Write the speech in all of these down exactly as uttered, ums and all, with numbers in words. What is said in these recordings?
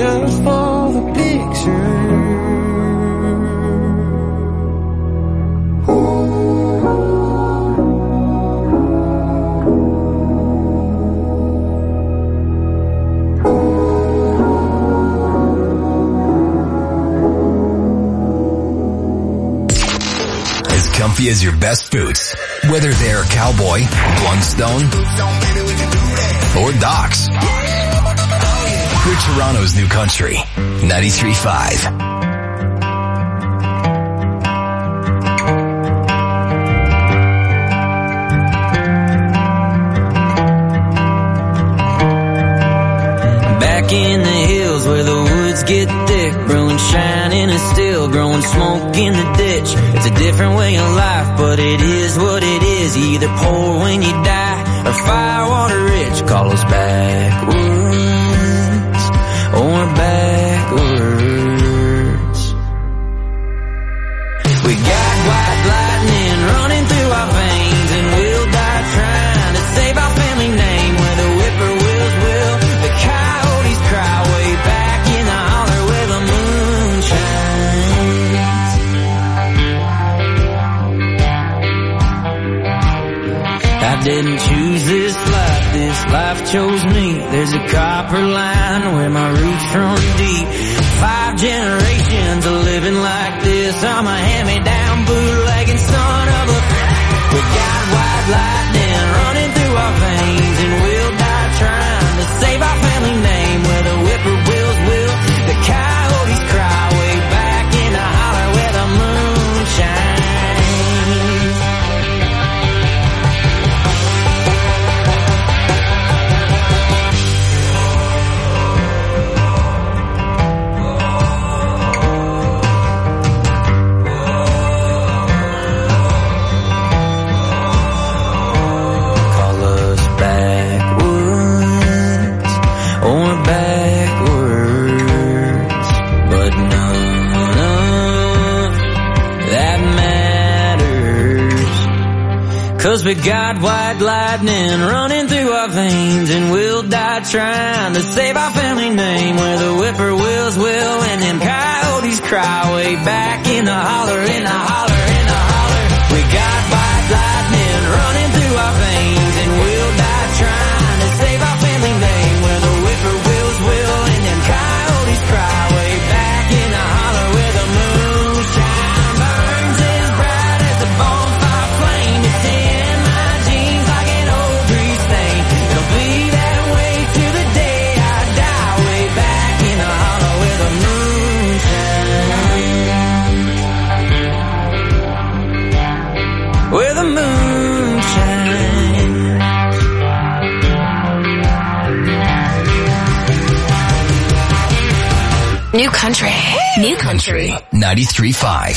just for the picture. Comfy as your best boots, whether they're Cowboy, Blundstone, or Docs. We're Toronto's new country, ninety-three point five. Back in the hills where the woods get thick, brewing shining and still growing smoke in the ditch. It's a different way of life, but it is what it is. You either poor when you die or firewater rich. Call us backwoods or backwards. We got white lightning running through our veins, and we'll die trying to save our family name. Where the whippoorwills will, the coyotes cry way back in the holler where the moon shines. I didn't choose this life, this life chose me. There's a copper line where my roots run deep. Five generations of living like this. I'm a hand-me-down bootlegging son of a... We got white lightning running through our veins, and we'll die trying to save our family name. Where the whippoorwills will, the coyotes cry way back in the holler where the moon shines. Cause we got white lightning running through our veins, and we'll die trying to save our family name. Where the whippoorwills will, and them coyotes cry way back in the holler, in the holler, in the holler. We got white lightning running through our veins, and we'll die trying to save our family name. Where the whippoorwills will, and them coyotes cry way back in the holler where the moonshine burns as bright as a bonfire flame. It's in my jeans like an old grease stain. It'll be that way to the day I die, way back in the holler where the moonshine, where the moonshine. New country. New country. ninety-three point five.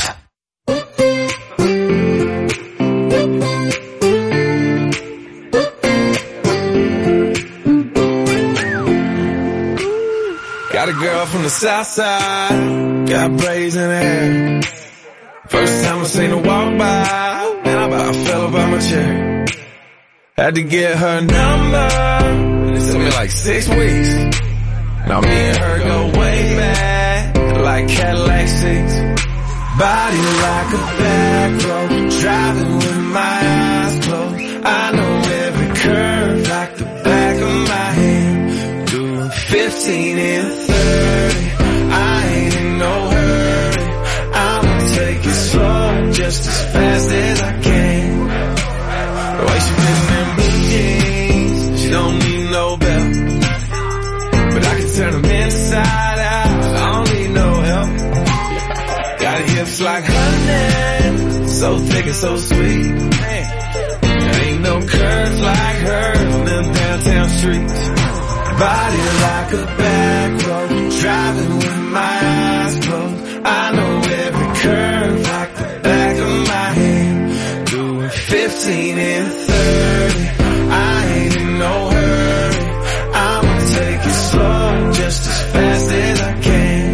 Got a girl from the south side, got braids in her hair. First time I seen her walk by, man, I about fell about my chair. Had to get her number, it took me like six weeks. Now me and her go way back, like Cadillac seats. Body like a back road, driving with my eyes closed. I know every curve like the back of my hand. Doing fifteen and thirty, I ain't in no hurry. I'ma take it slow, just as fast as I can. The way she fits in blue jeans, she don't need no belt. But I can turn them inside out, I don't need no help. Got hips like honey, so thick and so sweet. Man, there ain't no curves like hers on them downtown streets. Body like a back road, driving with my eyes closed. I know every curve like the back of my hand. Doing fifteen and thirty, I ain't in no hurry. I'ma take it slow, just as fast as I can.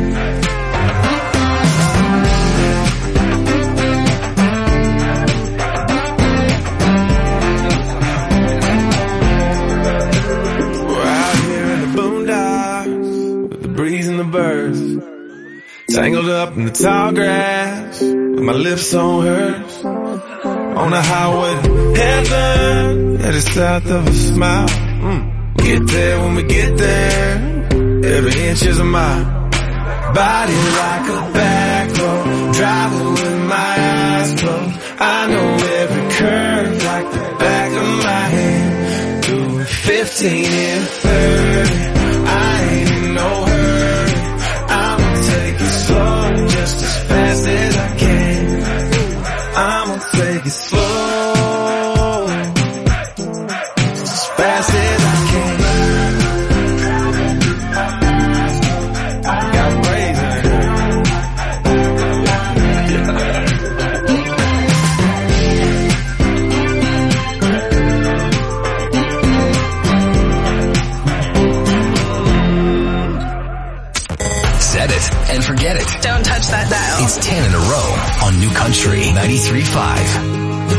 We're out here in the boondocks, with the breeze in the the birds. Tangled up in the tall grass, with my lips on hers. On the highway to heaven, headed south of a smile. Mm. Get there when we get there, every inch is a mile. Body like a back road, driving with my eyes closed. I know every curve like the back of my hand. Doing fifteen and thirty, I ain't in no hurry. I'ma take it slow, just as fast as I can. I'ma take it slow, just as fast as I can. Got braids in it. Set it and forget it. Don't touch that dial. It's ten in a row on New Country ninety-three point five.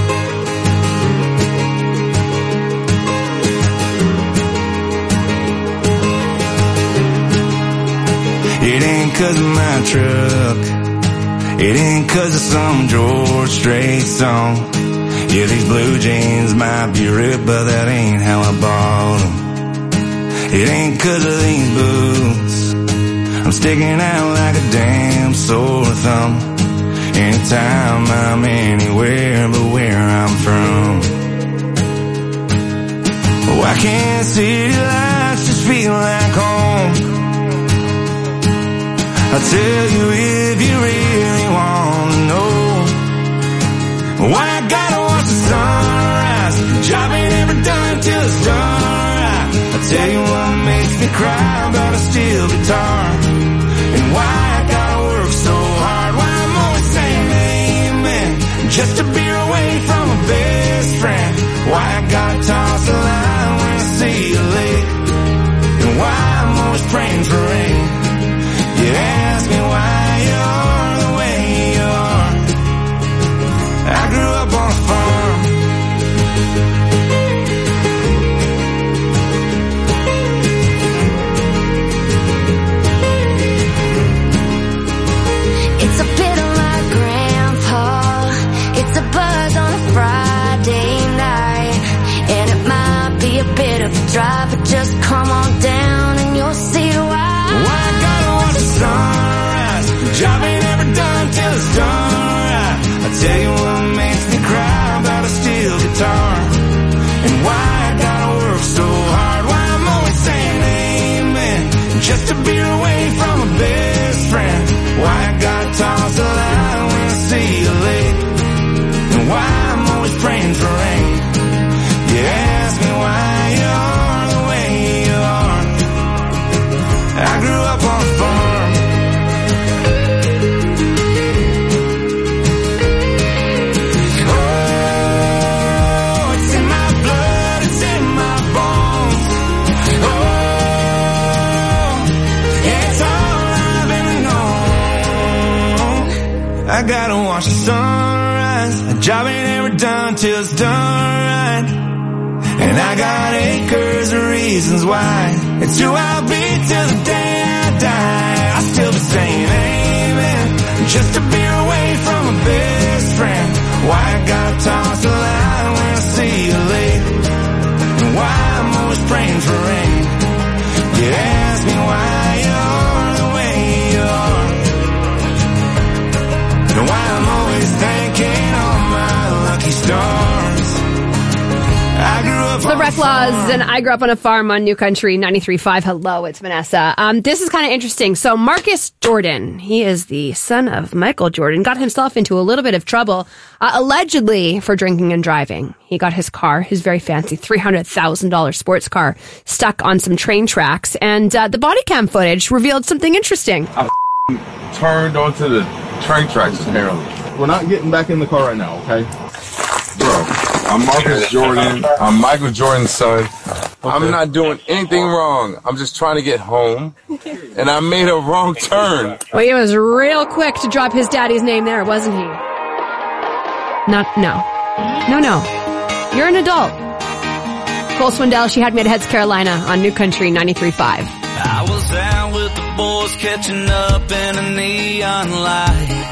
It ain't cause of my truck, it ain't cause of some George Strait song. Yeah, these blue jeans might be ripped, but that ain't how I bought them. It ain't cause of these boots, I'm sticking out like a damn sore thumb. Anytime I'm anywhere but where I'm from. Why can't city lights just feel like home? I'll tell you if you really want to know. Why I gotta watch the sunrise, job ain't ever done till it's done right. I'll tell you what makes me cry about a steel guitar. And why I gotta work so hard, why I'm always saying amen, just to be away from a best friend. Why I gotta toss the line when I see you late. And why I'm always praying for rain. You ask me why you're the way you are. I grew up on a farm. It's a bit of my grandpa. It's a buzz on a Friday night. And it might be a bit of a drive, but just come on down and you'll see why. Why I gotta watch the sunrise, job ain't ever done till it's done right. I tell you what makes me cry about a steel guitar. And why I gotta work so hard, why I'm always saying amen, just to be away from a best friend. Why I gotta toss the line when I see you late. And why I'm always praying for rain. You ask me why you're the way you are. I grew up on a farm. Oh, it's in my blood, it's in my bones. Oh, it's all I've ever known. I gotta watch the sunrise, a job ain't ever done till it's done right. And I got acres of reasons why. It's who I'll be till the day I die. I'll still be saying amen, just to be away from a best friend. Why I gotta toss the line when I see you late. And why I'm always praying for rain. You ask me why you're the way you are. And why I'm always thanking all my lucky stars. I grew up The Reclaws and I Grew Up on a Farm on New Country ninety-three point five. Hello, it's Vanessa. Um, this is kind of interesting. So Marcus Jordan, he is the son of Michael Jordan, got himself into a little bit of trouble, uh, allegedly for drinking and driving. He got his car, his very fancy three hundred thousand dollars sports car, stuck on some train tracks, and uh, the body cam footage revealed something interesting. I turned onto the train tracks apparently. We're not getting back in the car right now, okay? Bro, I'm Marcus Jordan. I'm Michael Jordan's son. Okay. I'm not doing anything wrong. I'm just trying to get home, and I made a wrong turn. Well, he was real quick to drop his daddy's name there, wasn't he? Not, no. No, no. You're an adult. Nicole Swindell. She had me at Heads Carolina on New Country ninety-three point five. I was out with the boys catching up in a neon light.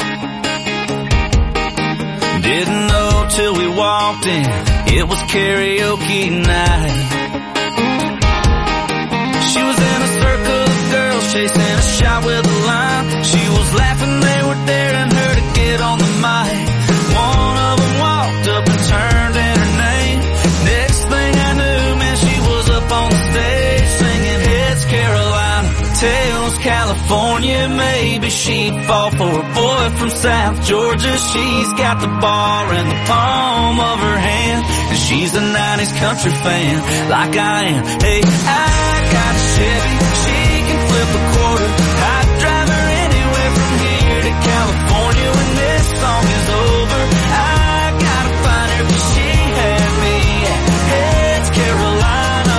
Didn't know till we walked in, it was karaoke night. She was in a circle of girls chasing a shot with a line. She was laughing, they were daring her to get on the mic. One of them walked up and turned in her name. Next thing I knew, man, she was up on the stage singing Heads Carolina, Tails California. Maybe she'd fall for a boy from South Georgia. She's got the bar in the palm of her hand, and she's a nineties country fan like I am. Hey, I got a Chevy, she can flip a quarter. I'd drive her anywhere from here to California when this song is over. I gotta find her 'cause she had me at Heads Carolina.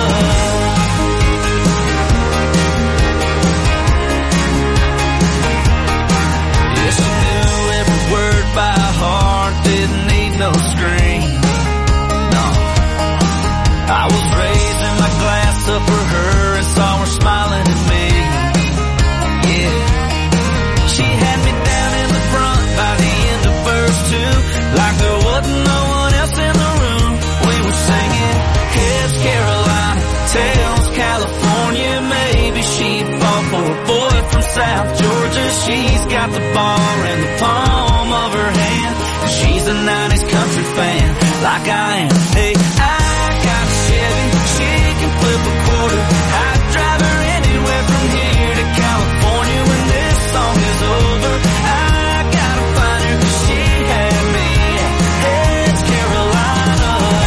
Yeah, she knew every word by heart, didn't need no screen. No, I was raising my glass up for her and saw her smiling at me. Yeah, she had me down in the front by the end of verse two, like there wasn't no one else in the room. We were singing Heads Carolina, Tails California. Maybe she'd fall for a boy from South Georgia. She's got the bar in the palm of her hand, and she's a nineties country fan like I am. Hey, I got a Chevy, she can flip a quarter. I'd drive her anywhere from here to California when this song is over. I gotta find her 'cause she had me at Heads Carolina.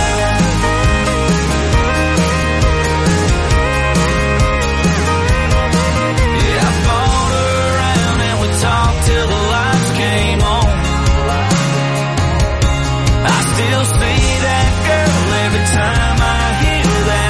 Yeah, I followed her around and we talked till the lights came on. I still see that girl every time I hear that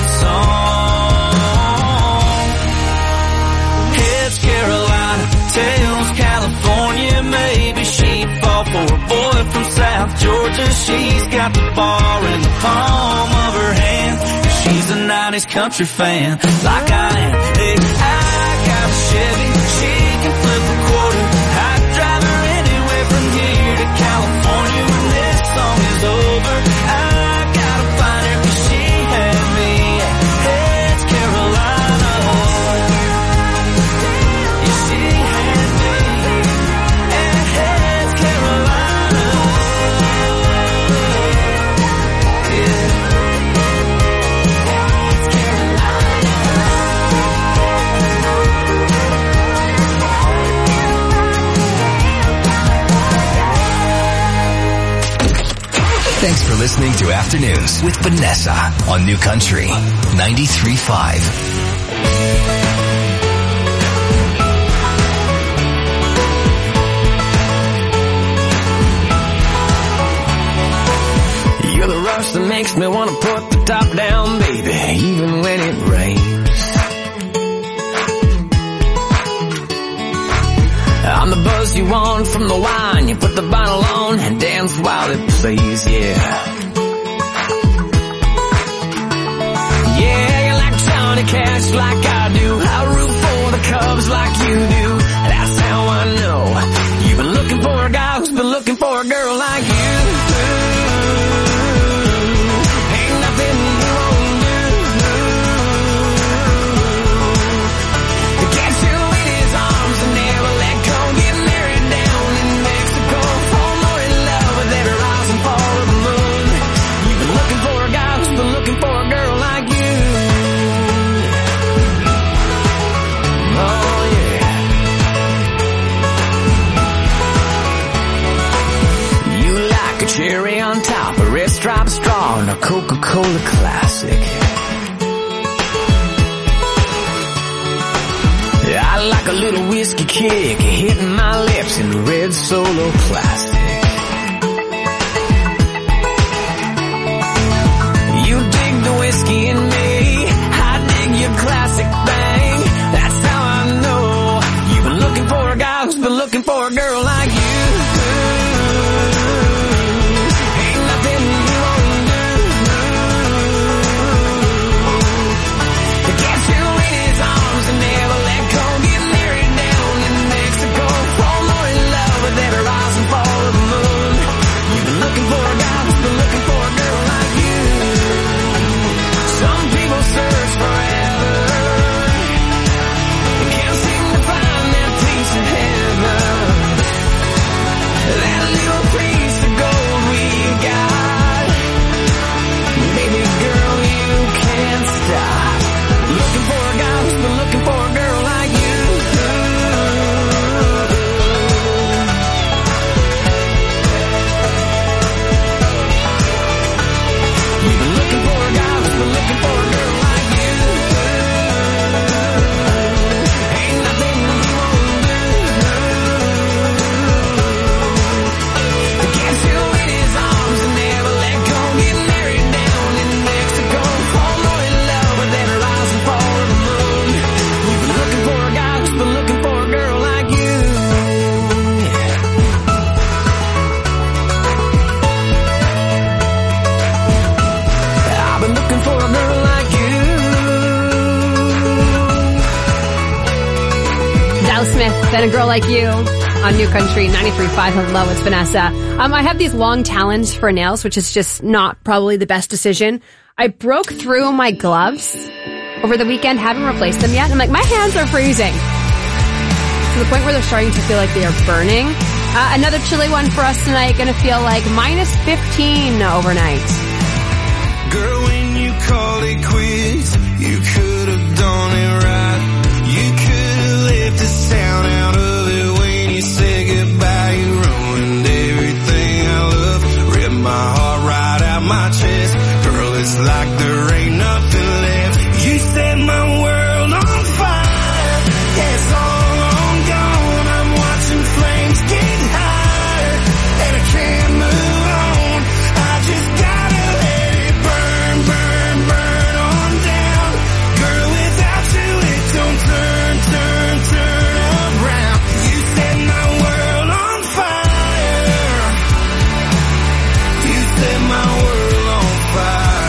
song. Heads Carolina, Tails California. Maybe she'd fall for a boy from South Georgia. She's got the bar in the palm of her hand, and she's a nineties country fan like I am. Hey, I got a Chevy, she can flip a quarter. I'd drive her anywhere from here to California when this song is over. I gotta find her 'cause she had me at Heads Carolina. Yeah, she had me at Heads Carolina. Yeah. Heads Carolina. Thanks for listening to Afternoons with Vanessa on New Country ninety-three point five. You're the rush that makes me want to put the top down, baby, even when it rains. I'm the buzz you want from the wine. You put the bottle on and dance while it plays, yeah. Yeah, you like Johnny Cash like I do. I root for the Cubs like you do. That's how I know you've been looking for a guy who's been looking for a girl like you. Ain't nothing you won't do to catch you in his arms and never let go. Get married down in Mexico, fall more in love with every rise and fall of the moon. You've been looking for a guy who's been looking for a girl like you. Oh yeah. You like a cherry on top, a red striped straw, and a Coca-Cola classic. I like a little whiskey kick hitting my lips in red Solo plastic. You dig the whiskey in me, I dig your classic thing. That's how I know you've been looking for a guy who's been looking for a girl like you. Ain't nothing you won't do Silas Smith, Then a Girl Like You on New Country ninety-three point five. Hello, it's Vanessa. Um, I have these long talons for nails, which is just not probably the best decision. I broke through my gloves over the weekend, haven't replaced them yet. I'm like, my hands are freezing to the point where they're starting to feel like they are burning. Uh, another chilly one for us tonight, gonna feel like minus fifteen overnight. Girl, when you called it quits, you could have done it right. You could have left the sound out of it when you said goodbye. You ruined everything I love, ripped my heart right out my chest. Girl, it's like there ain't nothing left. You set my world on fire. Yeah, it's all on gone. I'm watching flames get higher, and I can't move on. I just gotta let it burn, burn, burn on down. Girl, without you it don't turn, turn, turn around. You set my world on fire. You set my world on fire.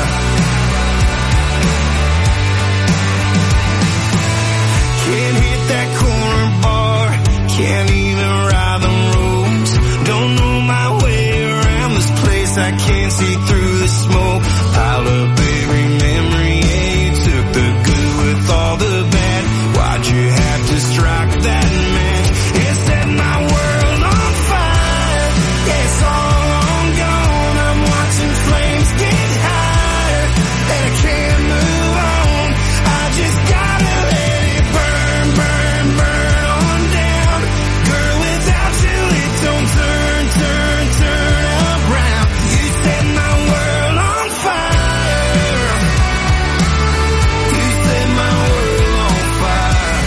Can't hit that corner bar, can't even ride the roads. Don't know my way around this place, I can't see through the smoke. Piled up every memory, yeah, you took the good with all the bad. Why'd you have to strike that match? It set my world on fire. Yeah, it's all on gone. I'm watching flames get higher, and I can't move on. I just gotta let it burn, burn, burn on down. Girl, without you it don't turn, turn, turn around. You set my world on fire. You set my world on fire.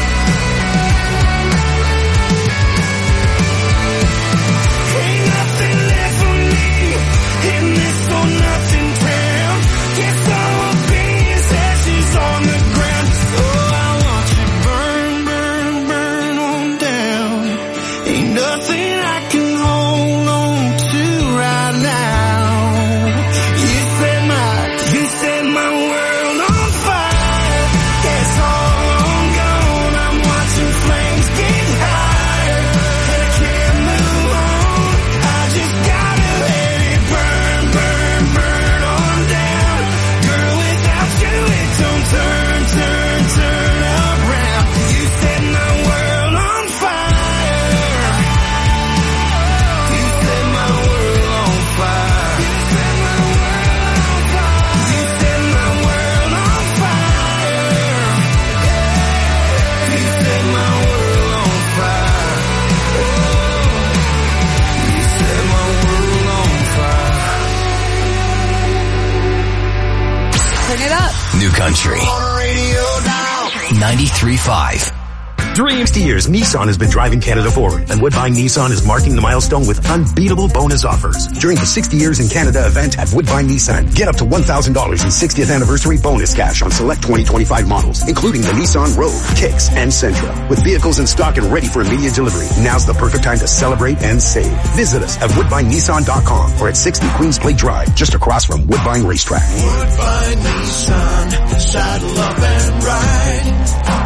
Ain't nothing left for me in this or nothing town. Guess I'll be as ashes on the ground. Oh, I want you burn, burn, burn on down. Ain't nothing I can hold on to right now. You set my, you set my world on fire. Yeah, it's all on gone. I'm watching flames get higher, and I can't move on. I just gotta let it burn, burn, burn on down. Girl, without you it don't turn, turn, turn around. You set my world on fire. You set my world on fire. You set my world on fire. You set my world on fire. You set my world on fire. Oh, you set my world on fire. Turn it up. New Country ninety-three point five. During sixty years, Nissan has been driving Canada forward, and Woodbine Nissan is marking the milestone with unbeatable bonus offers. During the sixty years in Canada event at Woodbine Nissan, get up to one thousand dollars in sixtieth anniversary bonus cash on select twenty twenty-five models, including the Nissan Rogue, Kicks, and Sentra. With vehicles in stock and ready for immediate delivery, now's the perfect time to celebrate and save. Visit us at woodbine nissan dot com or at sixty Queens Plate Drive, just across from Woodbine Racetrack. Woodbine Nissan, saddle up and ride.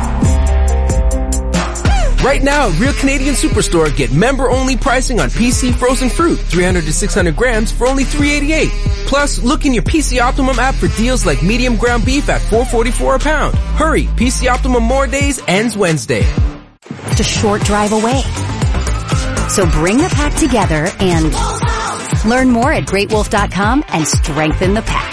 Right now, at Real Canadian Superstore, get member-only pricing on P C frozen fruit, three hundred to six hundred grams for only three eighty-eight. Plus, look in your P C Optimum app for deals like medium ground beef at four forty-four a pound. Hurry, P C Optimum More Days ends Wednesday. It's a short drive away. So bring the pack together and learn more at great wolf dot com and strengthen the pack.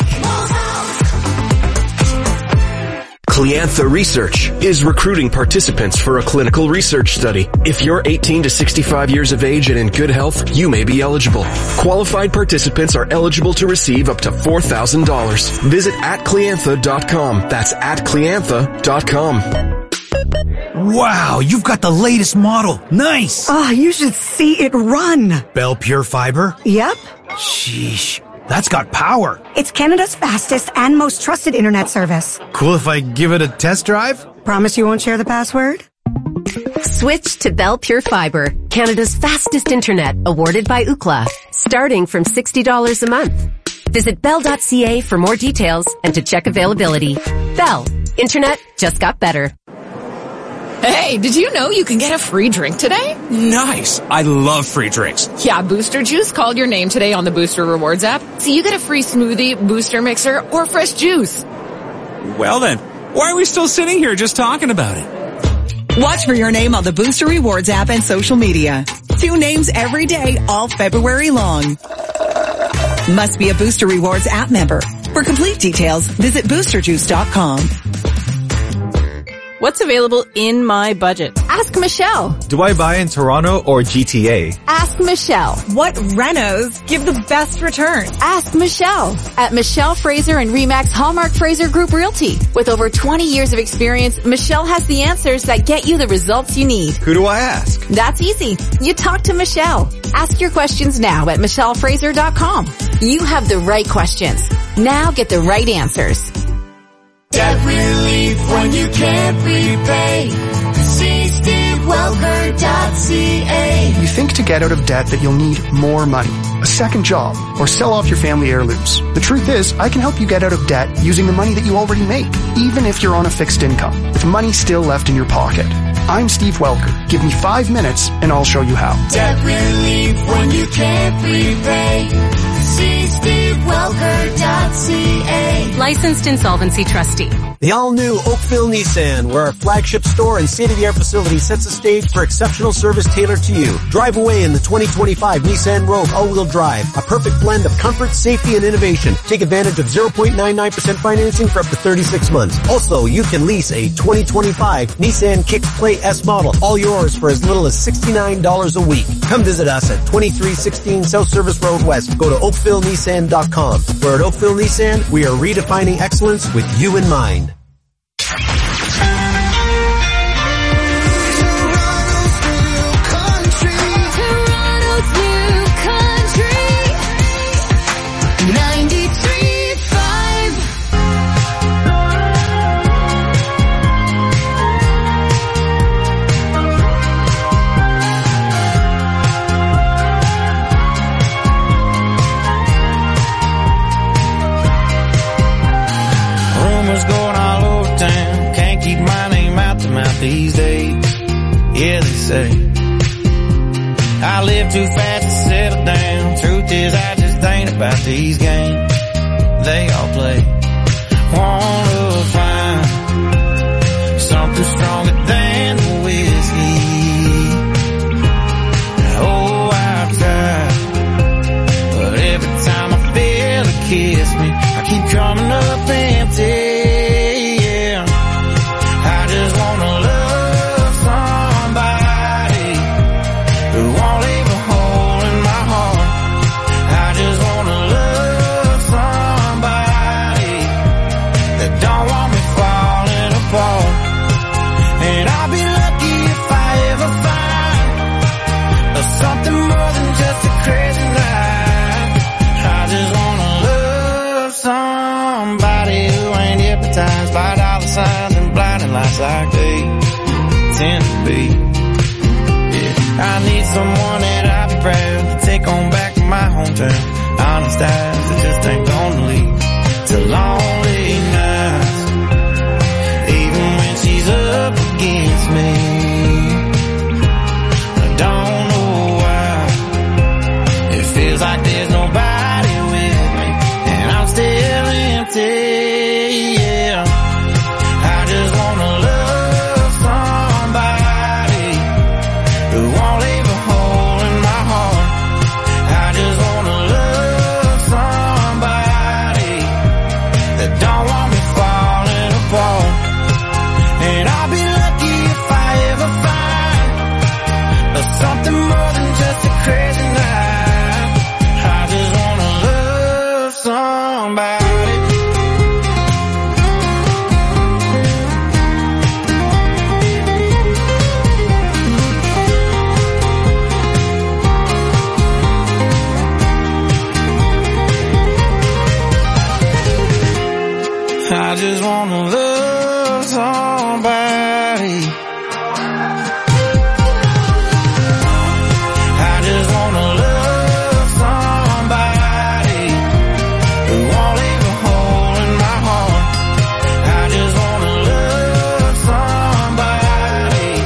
Cliantha Research is recruiting participants for a clinical research study. If you're eighteen to sixty-five years of age and in good health, you may be eligible. Qualified participants are eligible to receive up to four thousand dollars. Visit at cliantha dot com. That's at cliantha dot com. Wow, you've got the latest model. Nice. Oh, you should see it run. Bell Pure Fiber? Yep. Sheesh. That's got power. It's Canada's fastest and most trusted internet service. Cool if I give it a test drive? Promise you won't share the password? Switch to Bell Pure Fiber, Canada's fastest internet, awarded by Ookla, starting from sixty dollars a month. Visit bell dot c a for more details and to check availability. Bell, internet just got better. Hey, did you know you can get a free drink today? Nice. I love free drinks. Yeah, Booster Juice called your name today on the Booster Rewards app, so you get a free smoothie, booster mixer, or fresh juice. Well then, why are we still sitting here just talking about it? Watch for your name on the Booster Rewards app and social media. Two names every day, all February long. Must be a Booster Rewards app member. For complete details, visit booster juice dot com. What's available in my budget? Ask Michelle. Do I buy in Toronto or G T A? Ask Michelle. What renos give the best return? Ask Michelle. At Michelle Fraser and Remax Hallmark Fraser Group Realty. With over twenty years of experience, Michelle has the answers that get you the results you need. Who do I ask? That's easy. You talk to Michelle. Ask your questions now at michelle fraser dot com. You have the right questions. Now get the right answers. Debt relief when you can't repay. See steve welker dot c a. You think to get out of debt that you'll need more money, a second job, or sell off your family heirlooms. The truth is, I can help you get out of debt using the money that you already make, even if you're on a fixed income, with money still left in your pocket. I'm Steve Welker. Give me five minutes and I'll show you how. Debt relief when you can't repay. See steve welker dot c a. Licensed insolvency trustee. The all-new Oakville Nissan, where our flagship store and state-of-the-art facility sets the stage for exceptional service tailored to you. Drive away in the twenty twenty-five Nissan Rogue all-wheel drive, a perfect blend of comfort, safety, and innovation. Take advantage of zero point nine nine percent financing for up to thirty-six months. Also, you can lease a twenty twenty-five Nissan Kick Play S model, all yours for as little as sixty-nine dollars a week. Come visit us at twenty-three sixteen South Service Road West. Go to oakville nissan dot com. Where at Oakville Nissan, we are redefining excellence with you in mind. These days, yeah, they say I live too fast to settle down. Truth is, I just ain't about these games they all play. Wanna find something stronger than the whiskey. Oh, I've tried, but every time I feel a kiss me, I keep coming up empty. Like they tend to be. Yeah, I need someone that I'll be proud to take on back to my hometown. Honest eyes that just ain't gonna lead to lonely nights. Even when she's up against me, I don't know why. It feels like there's nobody with me, and I'm still empty. I just wanna love somebody. I just wanna love somebody who won't leave a hole in my heart. I just wanna love somebody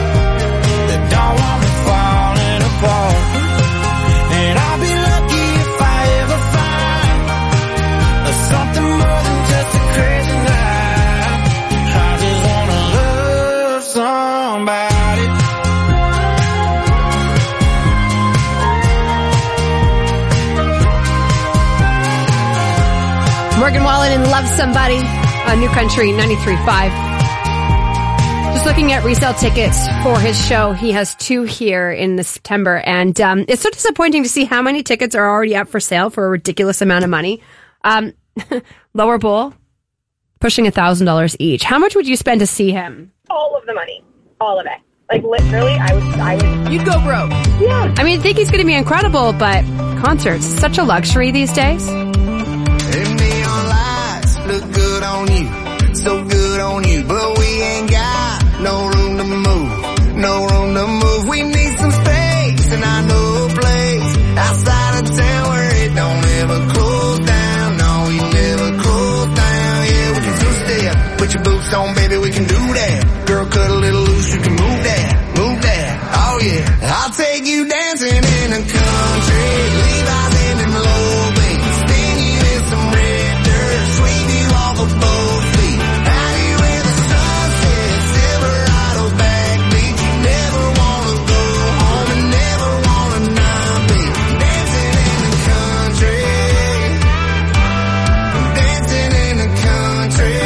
Morgan Wallen and Love Somebody on New Country ninety-three point five. Just looking at resale tickets for his show. He has two here in the September, and um, it's so disappointing to see how many tickets are already up for sale for a ridiculous amount of money. Um, Lower Bowl, pushing one thousand dollars each. How much would you spend to see him? All of the money. All of it. Like, literally, I would... I would. You'd go broke. Yeah. I mean, I think he's going to be incredible, but concerts, such a luxury these days. Hey, neon lights look good on you, so good on you, but we ain't got no room to move, no room to move. We need some space, and I know a place outside of town where it don't ever close down. No, we never close down. Yeah, we can two-step, put your boots on, baby, we can do that. Girl, cut a little loose, you can move that, move that. Oh yeah, I'll take you dancing in the country, Levi's in them low beats, spin you in some red dirt, sweep you off of both feet. Out here where the sun sets, Silverado backbeat. You never wanna go home and never wanna not be dancing in the country, dancing in the country.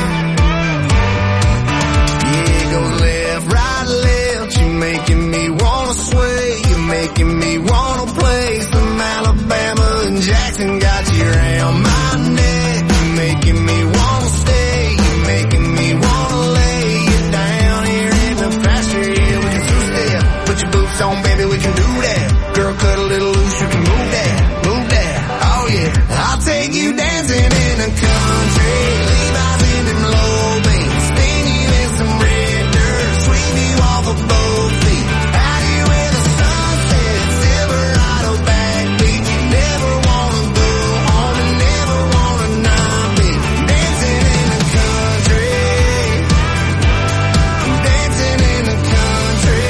Yeah, it goes left, right, left. You making me wanna sway, you making me wanna play some Alabama and Jackson. Got you around my neck, you making me wanna stay, you making me wanna lay you down here in the pasture. Yeah, we can two-step, put your boots on, baby, we can do that. Girl, cut a little loose, you can move that, move that. Oh yeah, I'll take you dancing in the country, Levi's in them low beats, spin you in some red dirt, sweep you off of both feet. Out here where the sun sets, Silverado backbeat. You never wanna go home and never wanna not be dancing in the country, dancing in the country.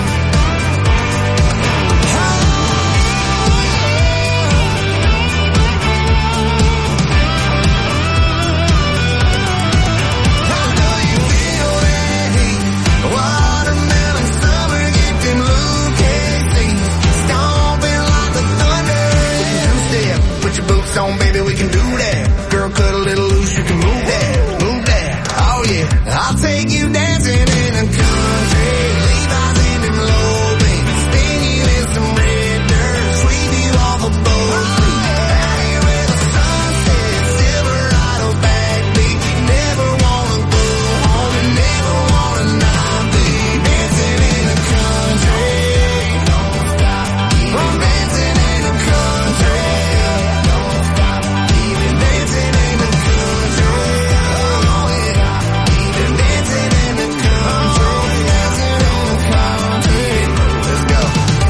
I know you feel that heat, watermelon summer, get them Lucas stomping like the thunder. Two-step, put your boots on, baby, we can do that. Girl, cut a little loose, you can move that, move that. Oh yeah, I'll take you dancing in the country, Levi's in them low beats, spin you in some red dirt, sweep you off of both feet. Out here where the sun sets, Silverado backbeat. You never wanna go home and never wanna not be dancing in the country. Don't stop, I'm dancing in the country. Don't stop, even dancing in the country. Oh yeah, even dancing in the country, dancing in the country. Let's go.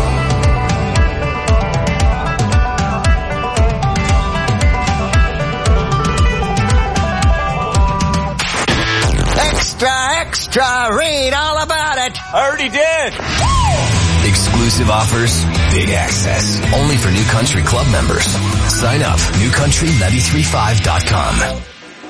Extra, extra, read all about it. I already did. Exclusive offers, big access. Only for New Country Club members. Sign up, new country nine three five dot com.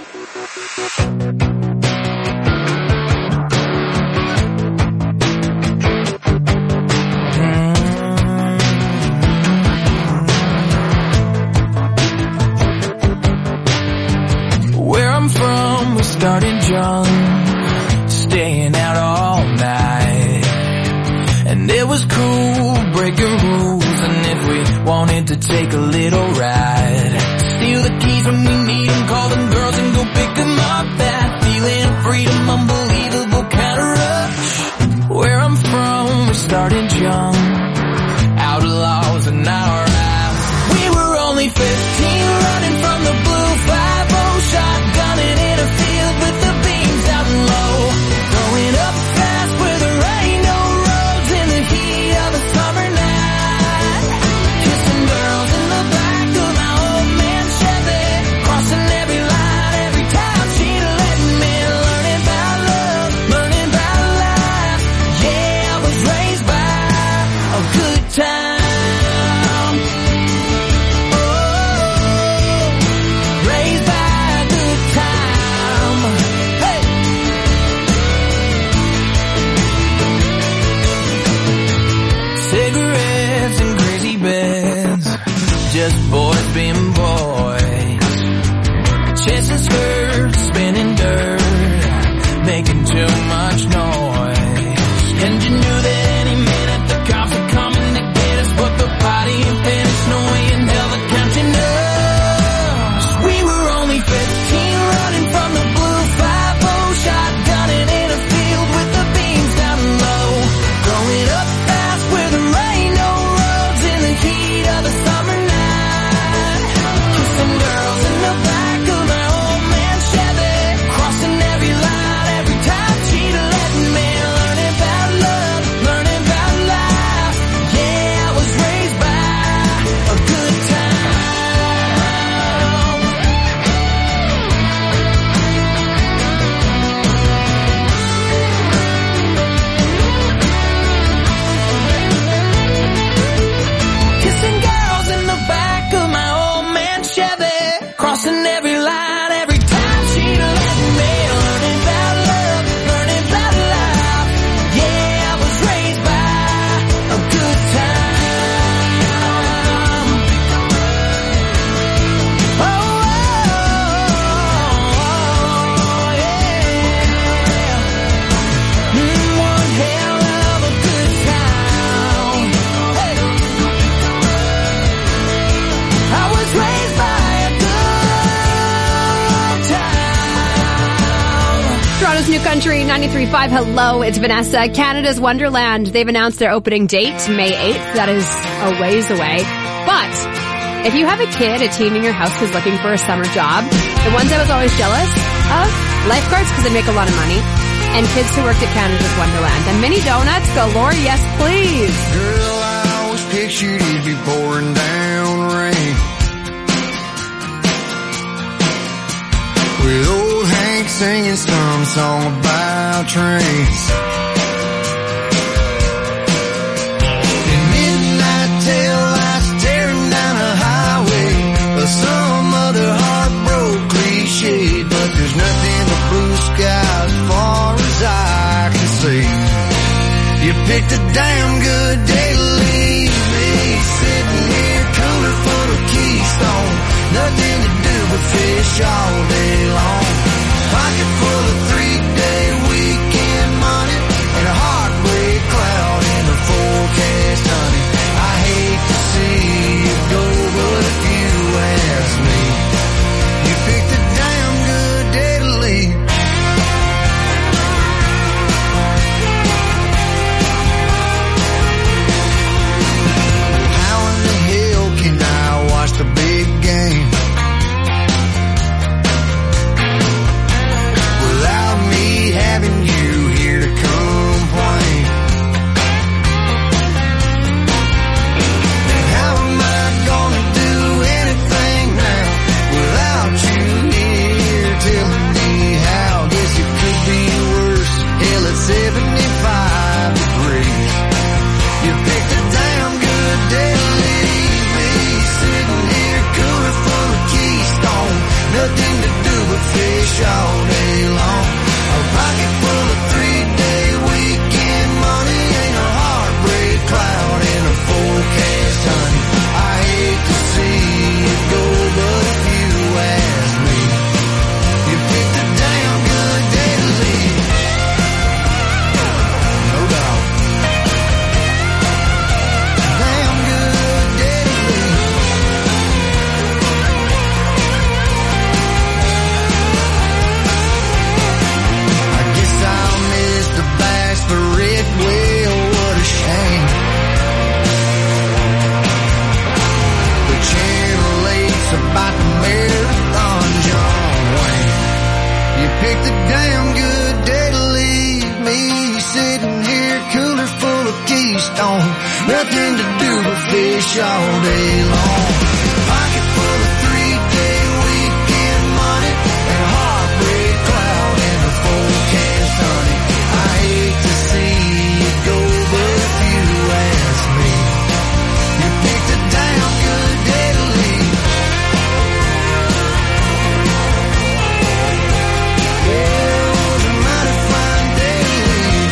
Where I'm from, we started young, staying out all night. And it was cool, breaking rules. And if we wanted to take a little ride, steal the keys when we need them, call them girls and go pick them up. That feeling, freedom, unbelievable kind of rush. Where I'm from, we started young, outlaws and our eyes. We were only fifteen, running from the blue five oh, shotgunning in a field with the beams out low, going up fast where there ain't no roads in the heat of a summer night, kissing girls in the back of my old man Chevy, crossing every line every time she'd let me, learning about love, learning about life. Yeah, I was raised by a good time. Raised by a good time. Hey! Cigarettes and crazy beds, just boys being boys. Country ninety-three point five. Hello, it's Vanessa. Canada's Wonderland. They've announced their opening date, May eighth. That is a ways away. But if you have a kid, a teen in your house who's looking for a summer job, the ones I was always jealous of, lifeguards because they make a lot of money, and kids who worked at Canada's Wonderland. And mini donuts galore, yes please. Girl, I always pictured you'd be pouring down rain with old Hank singing some song about trains. And midnight tail lights tearing down a highway, or some other heartbroken cliche. But there's nothing but blue sky as far as I can see. You picked a damn good day to leave me, sitting here cooler full of Keystone. Nothing to do but fish all day long. Pocket full of three-day weekend money and a heartbreak cloud in the forecast, honey. I hate to see you go, but if you ask me, you picked a damn good day to leave. How in the hell can I watch the big game without me having you here to complain? And how am I gonna do anything now without you here telling me how? Guess it could be worse. Hell, it's seventy-five degrees. You picked a damn good day to leave me, sitting here cooler full of Keystone. Nothing to do but fish all day long. A pocket full of three-day weekend money ain't a heartbreak cloud in a forecast, honey. I hate to see you go, but if you ask me, you picked a damn good day to leave. No doubt. Damn good day to leave. I guess I'll miss the bachelorette. Well, what a shame. The Channel eight's about the marathon, John Wayne. You picked a damn good day to leave me, sitting here cooler full of Keystone. Nothing to do but fish all day long. Pocket full of three-day weekend money and a heartbreak cloud in the forecast, honey. I hate to see you go, but if you ask me, you picked a damn good day to leave. Yeah, it was a mighty fine day to leave.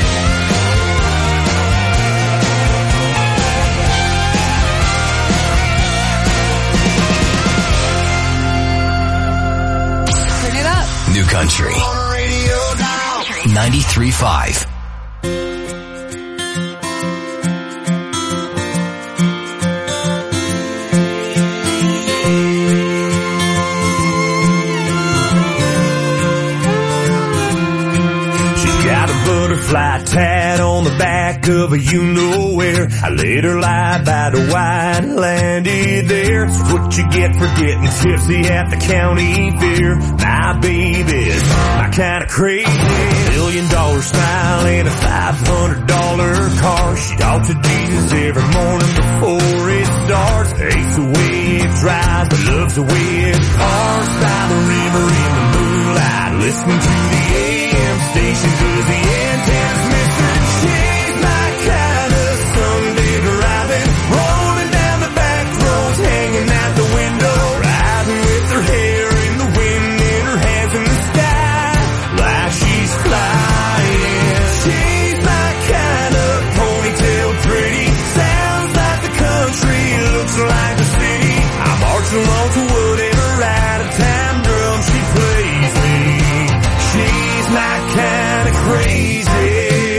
Turn it up. New Country ninety-three point five. She's got a butterfly tat on the back of a you-know-where. I let her lie by the wine and landed there. It's what you get for getting tipsy at the county fair. My baby's my kind of crazy. Million dollar smile and a five hundred dollar car. She talks to Jesus every morning before it starts. Hates the way it drives, but loves the way it parks by the river in the moonlight, listening to the A M station 'cause the antenna's missing. She's my kind of Sunday driving, rolling down the back roads, hanging out the window, riding with her hair in the wind and her hands in the sky, like she's flying. She's my kind of ponytail pretty, sounds like the country, looks like the city. I march along to whatever out of time drum she plays me. She's my kind of crazy.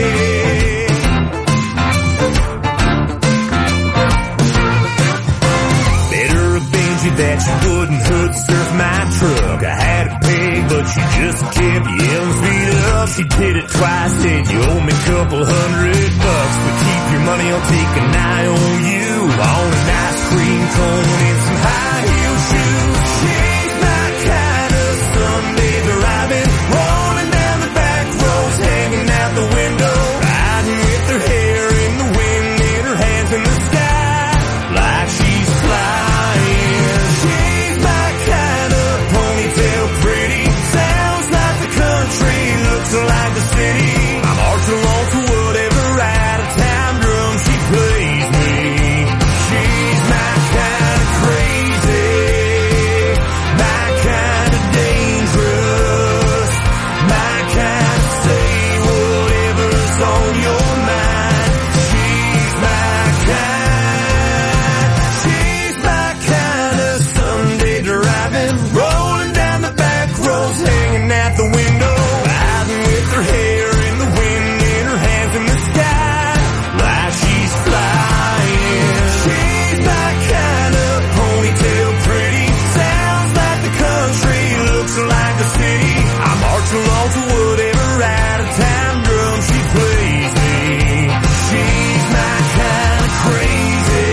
Better avenge you that she wouldn't hood surf my truck. I had a pig, but she just kept yelling speed up. She did twice, said you owe me a couple hundred bucks, but keep your money, I'll take an eye on you, on an ice cream cone and some high heel shoes. She's my kind of Sunday driving, rolling down the back roads, hanging out the window, riding with her hair in the wind and her hands in the sky, like she's flying. She's my kind of ponytail pretty, sounds like the country, looks like the city. I march along to whatever out of time drum she plays me. She's my kind of crazy, my kind of dangerous, my kind of say whatever's on your mind. She's my kind, she's my kind of Sunday driving, rolling down the back roads, hanging out the window, riding with her hair in the wind and her hands in the sky, like she's flying. She's my kind of ponytail pretty, sounds like the country, looks like the city. I march along to whatever out of time drum she plays me. She's my kind of crazy,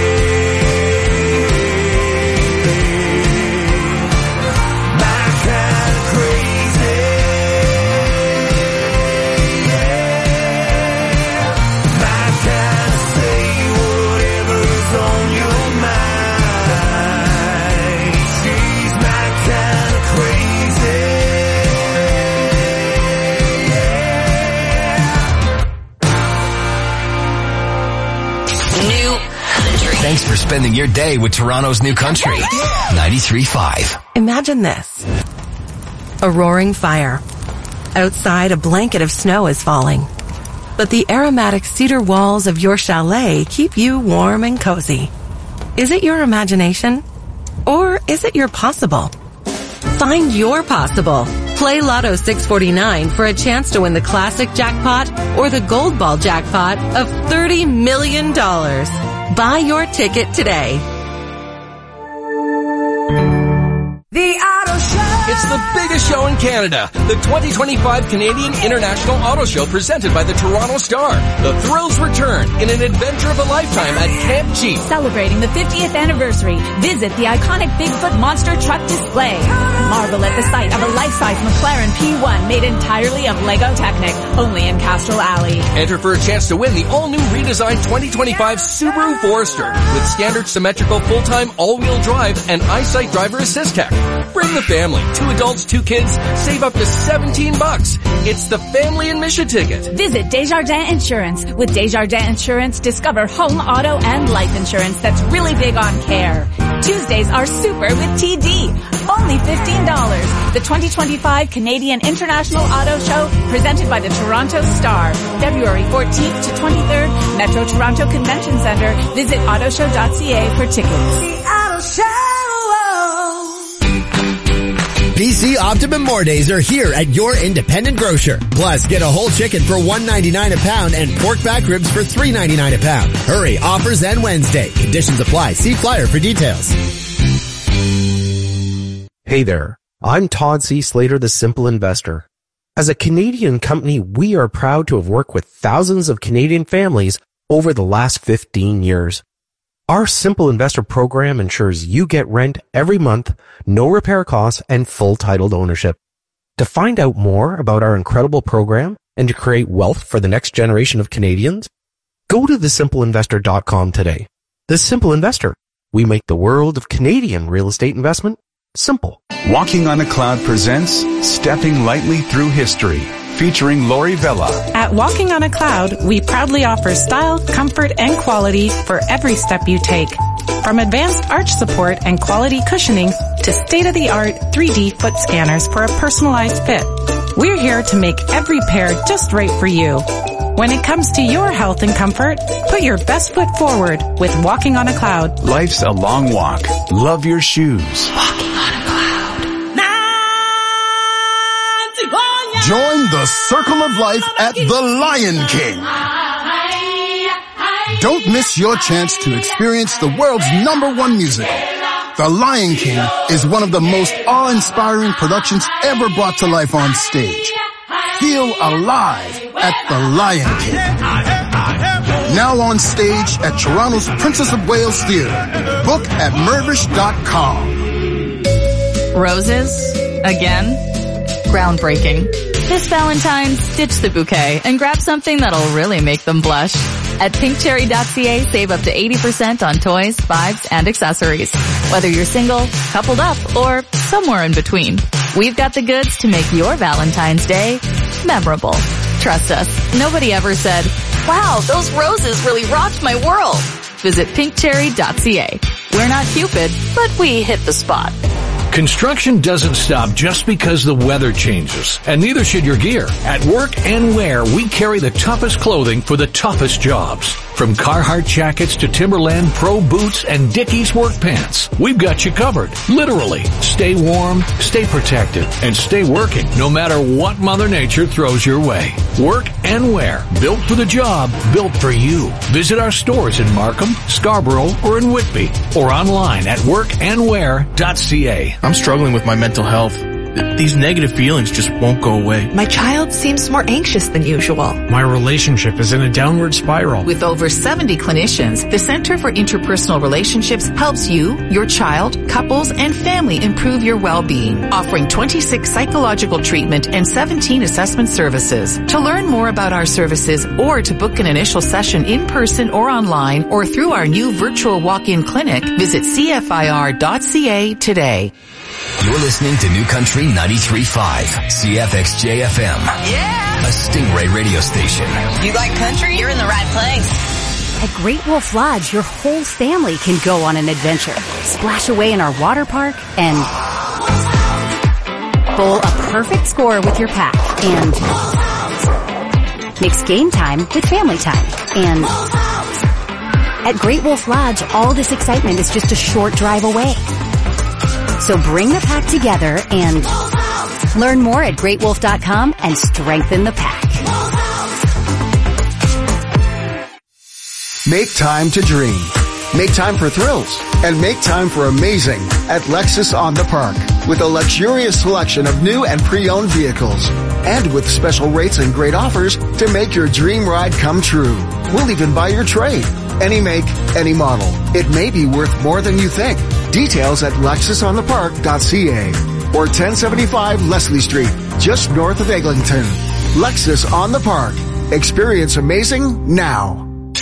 my kind of crazy, my kind of say whatever's on your mind. She's my kind of crazy. New Country. Thanks for spending your day with Toronto's New Country. ninety-three point five. Imagine this. A roaring fire. Outside, a blanket of snow is falling. But the aromatic cedar walls of your chalet keep you warm and cozy. Is it your imagination? Or is it your possible? Find your possible. Play Lotto six forty-nine for a chance to win the classic jackpot or the gold ball jackpot of thirty million dollars. Buy your ticket today. The Auto Show. It's the biggest show in Canada. The twenty twenty-five Canadian International Auto Show presented by the Toronto Star. The thrills return in an adventure of a lifetime at Camp Jeep. Celebrating the fiftieth anniversary, visit the iconic Bigfoot monster truck display. Marvel at the sight of a life-size McLaren P one made entirely of Lego Technic, only in Castrol Alley. Enter for a chance to win the all-new redesigned twenty twenty-five Subaru Forester with standard symmetrical full-time all-wheel drive and EyeSight driver assist tech. Bring the family. Two adults, two kids. Save up to seventeen bucks. It's the family admission ticket. Visit Desjardins Insurance. With Desjardins Insurance, discover home, auto, and life insurance that's really big on care. Tuesdays are super with T D. Only fifteen dollars. The twenty twenty-five Canadian International Auto Show, presented by the Toronto Star. February fourteenth to twenty-third, Metro Toronto Convention Centre. Visit autoshow dot c a for tickets. The Auto Show. B C Optimum More Days are here at your independent grocer. Plus, get a whole chicken for one ninety-nine a pound and pork back ribs for three ninety-nine a pound. Hurry, offers end Wednesday. Conditions apply. See flyer for details. Hey there, I'm Todd C. Slater, the Simple Investor. As a Canadian company, we are proud to have worked with thousands of Canadian families over the last fifteen years. Our Simple Investor program ensures you get rent every month, no repair costs, and full titled ownership. To find out more about our incredible program and to create wealth for the next generation of Canadians, go to the simple investor dot com today. The Simple Investor. We make the world of Canadian real estate investment simple. Walking on a Cloud presents Stepping Lightly Through History, featuring Lori Vella. At Walking on a Cloud, we proudly offer style, comfort, and quality for every step you take. From advanced arch support and quality cushioning to state-of-the-art three D foot scanners for a personalized fit, we're here to make every pair just right for you. When it comes to your health and comfort, put your best foot forward with Walking on a Cloud. Life's a long walk. Love your shoes. Walking on a Cloud. Join the circle of life at the Lion King. Don't miss your chance to experience the world's number one musical. The Lion King is one of the most awe-inspiring productions ever brought to life on stage. Feel alive at the Lion King. Now on stage at Toronto's Princess of Wales Theatre. Book at Mirvish dot com. Roses? Again? Groundbreaking. This Valentine's, ditch the bouquet and grab something that'll really make them blush. At pink cherry dot c a, save up to eighty percent on toys, vibes, and accessories. Whether you're single, coupled up, or somewhere in between, we've got the goods to make your Valentine's Day memorable. Trust us, nobody ever said, wow, those roses really rocked my world. Visit pink cherry dot c a. We're not Cupid, but we hit the spot. Construction doesn't stop just because the weather changes, and neither should your gear. At Work and Wear, we carry the toughest clothing for the toughest jobs. From Carhartt jackets to Timberland Pro boots and Dickies work pants, we've got you covered. Literally. Stay warm, stay protected, and stay working no matter what Mother Nature throws your way. Work and Wear. Built for the job, built for you. Visit our stores in Markham, Scarborough, or in Whitby, or online at work and wear dot c a. I'm struggling with my mental health. These negative feelings just won't go away. My child seems more anxious than usual. My relationship is in a downward spiral. With over seventy clinicians, the Center for Interpersonal Relationships helps you, your child, couples, and family improve your well-being, offering twenty-six psychological treatment and seventeen assessment services. To learn more about our services or to book an initial session in person or online or through our new virtual walk-in clinic, visit c f i r dot c a today. You're listening to New Country ninety-three point five, C F X J F M. Yeah! A Stingray radio station. You like country? You're in the right place. At Great Wolf Lodge, your whole family can go on an adventure. Splash away in our water park and bowl a perfect score with your pack. And mix game time with family time. And at Great Wolf Lodge, all this excitement is just a short drive away. So bring the pack together and learn more at great wolf dot com and strengthen the pack. Make time to dream. Make time for thrills. And make time for amazing at Lexus on the Park. With a luxurious selection of new and pre-owned vehicles. And with special rates and great offers to make your dream ride come true. We'll even buy your trade. Any make, any model. It may be worth more than you think. Details at lexus on the park dot c a or ten seventy-five Leslie Street, just north of Eglinton. Lexus on the Park. Experience amazing now.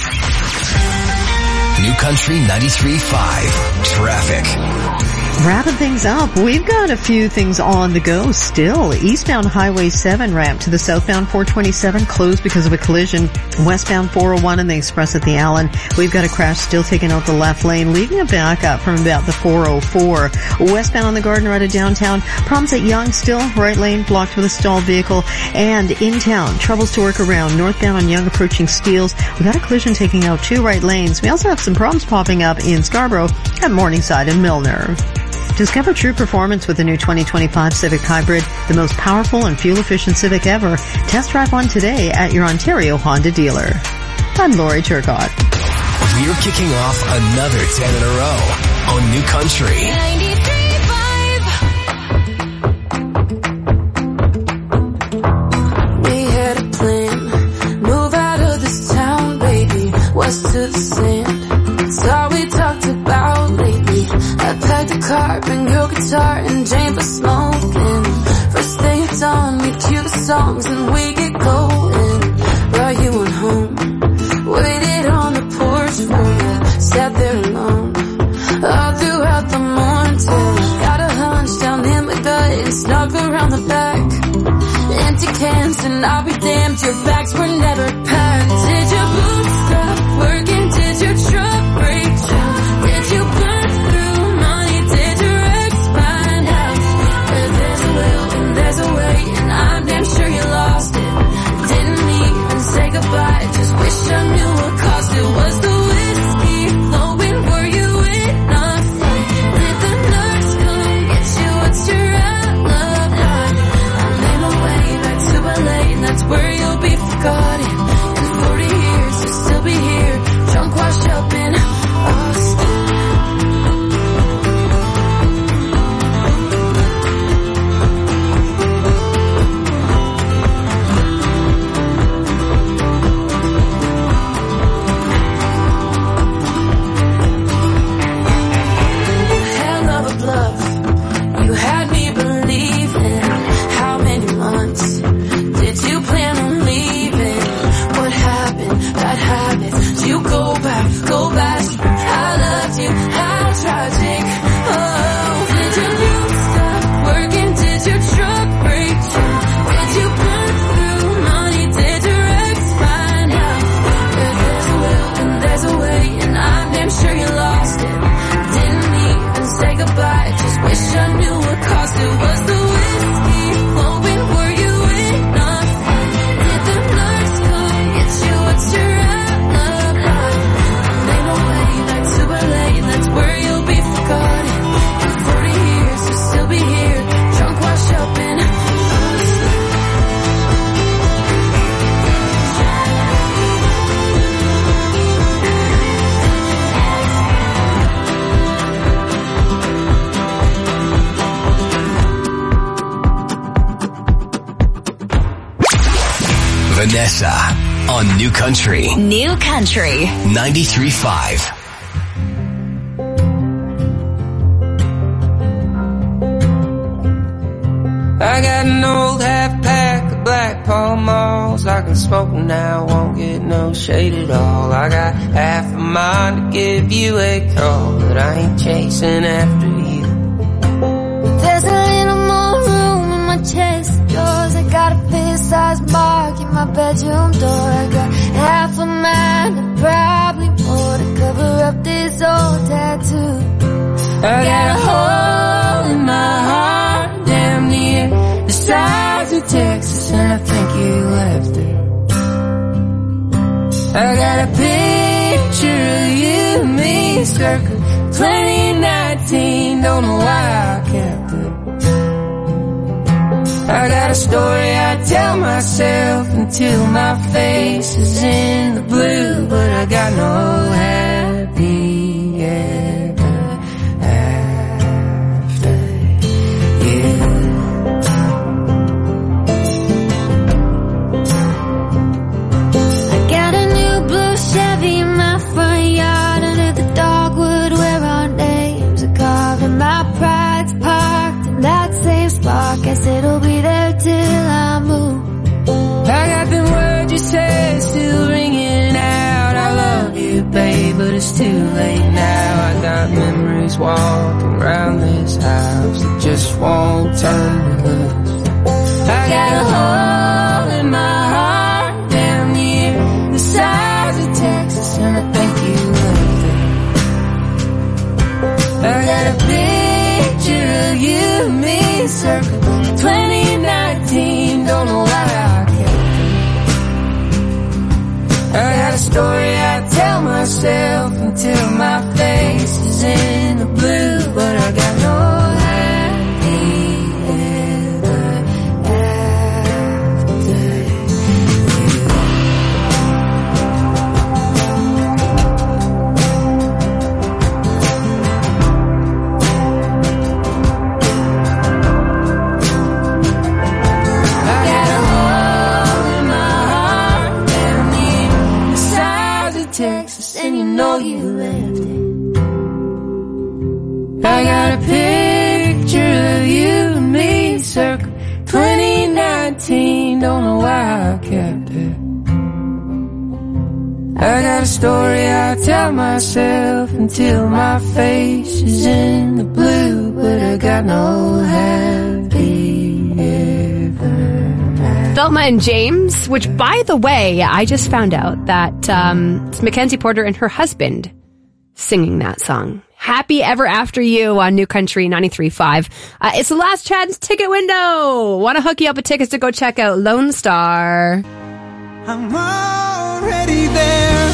New Country ninety-three point five. Traffic. Wrapping things up, we've got a few things on the go still. Eastbound Highway seven ramp to the southbound four twenty-seven closed because of a collision. Westbound four oh one and the express at the Allen. We've got a crash still taking out the left lane, leaving a backup from about the four oh four. Westbound on the Garden Road to downtown. Problems at Yonge still, right lane blocked with a stalled vehicle. And in town, troubles to work around. Northbound on Yonge approaching Steeles. We've got a collision taking out two right lanes. We also have some problems popping up in Scarborough at Morningside and Milner. Discover true performance with the new twenty twenty-five Civic Hybrid, the most powerful and fuel-efficient Civic ever. Test drive one today at your Ontario Honda dealer. I'm Lori Turcott. We're kicking off another ten in a row on New Country. ninety-three point five. We had a plan. Move out of this town, baby. West to the sand. That's all we talked about lately. I packed a car, bring your guitar, and Jane for smoking. First thing it's on, we cue the songs and we get going. Brought you on home, waited on the porch for you, sat there alone, all throughout the morning till I got a hunch down in my gut and snuck around the back. Empty cans and I'll be damned, your bags were never packed. Did your boots stop working? Did your truck break down? Did you burn through money? Did your ex find out? But there's a will and there's a way, and I'm damn sure you lost it. Didn't even say goodbye, just wish I knew what caused it. Was the whiskey flowing? Were you in a fight? Did the nurse come get you? What's your outlook like? I made my way back to L A, and that's where you'll be forgotten. Vanessa on New Country. New Country. ninety-three point five. I got an old half pack of Black Pall Malls. I can smoke them now, won't get no shade at all. I got half a mind to give you a call, but I ain't chasing after you. There's a little more room in my chest of drawers. I got a fist-sized mark in my bedroom door. I got half a mind and probably more to cover up this old tattoo. I got a hole in my heart damn near the size of Texas, and I think you left it. I got a picture of you and me circa twenty nineteen, don't know why I kept it. I got a story I tell myself until my face is in the blue, but I got no happy ever after you. I got a new blue Chevy in my front yard under the dogwood where our names are carved, and my pride's parked in that same spot. Guess it'll be there till I move. I got them words you said still ringing out. I love you, babe, but it's too late now. I got memories walking around this house that just won't turn me loose. I got a hole in my heart down near the size of Texas, and I think you left it. I got a picture of you and me circa twenty nineteen, don't know why I kept it. I got a story I tell myself until my face is in the blue, but I got no happy ever after Texas, and you know you left it. I got a picture of you and me circa twenty nineteen, don't know why I kept it. I got a story I tell myself until my face is in the blue, but I got no happy ever. Thelma and James, which, by the way, I just found out that um, it's Mackenzie Porter and her husband singing that song. Happy Ever After You on New Country ninety-three point five. Uh, it's the last chance ticket window. Want to hook you up with tickets to go check out Lone Star. I'm already there.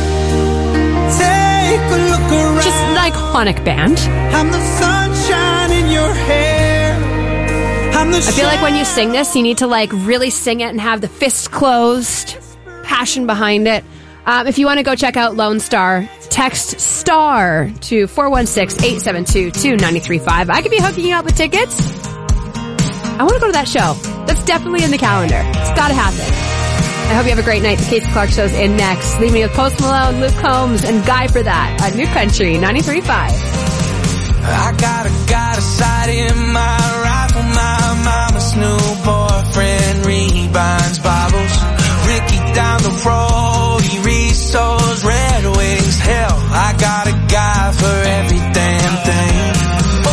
Take a look around. Just an iconic band. I'm the sunshine in your hair. I'm the I feel like when you sing this, you need to like really sing it and have the fist closed, passion behind it. Um, if you want to go check out Lone Star, text STAR to four one six, eight seven two, two nine three five. I could be hooking you up with tickets. I want to go to that show. That's definitely in the calendar. It's got to happen. I hope you have a great night. The Casey Clark Show's in next. Leave me with Post Malone, Luke Combs, and Guy for that on New Country ninety-three point five. I got a, got a sight in my rifle. My mama's new boyfriend rebinds bottles. Ricky down the road, he restores Red Wings. Hell, I got a guy for every damn thing. Oh,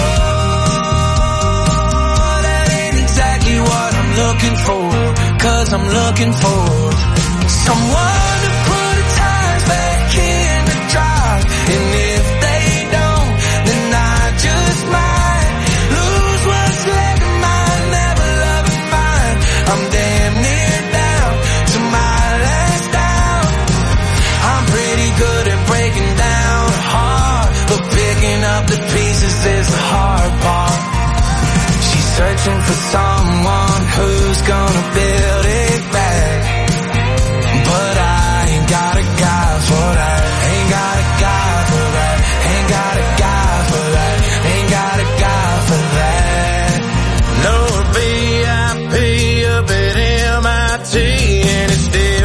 that ain't exactly what I'm looking for. Cause I'm looking for someone to put the tires back in the drive. And if they don't, then I just might lose what's left of mine. Never love it fine. I'm damn near down to my last down. I'm pretty good at breaking down hard, but picking up the pieces is the hard part. She's searching for someone who's gonna build it back. But I ain't got a guy for that. Ain't got a guy for that. Ain't got a guy for that. Ain't got a guy for that. No V I P up at M I T, and it's still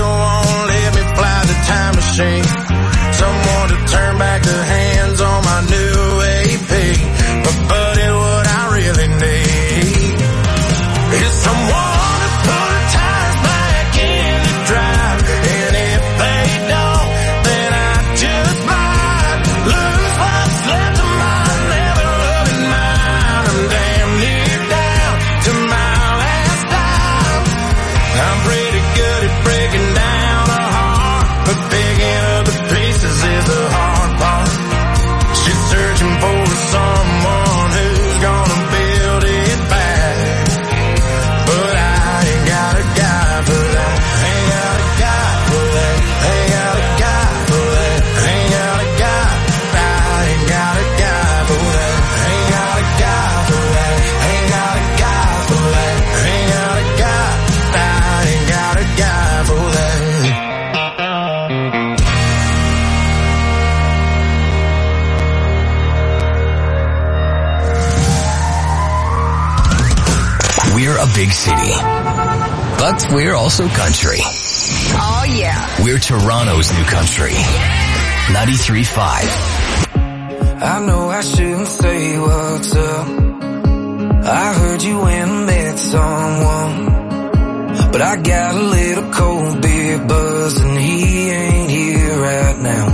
big city. But we're also country. Oh, yeah. We're Toronto's new country. ninety-three point five. I know I shouldn't say what's up. I heard you went and met someone. But I got a little cold beer buzz and he ain't here right now.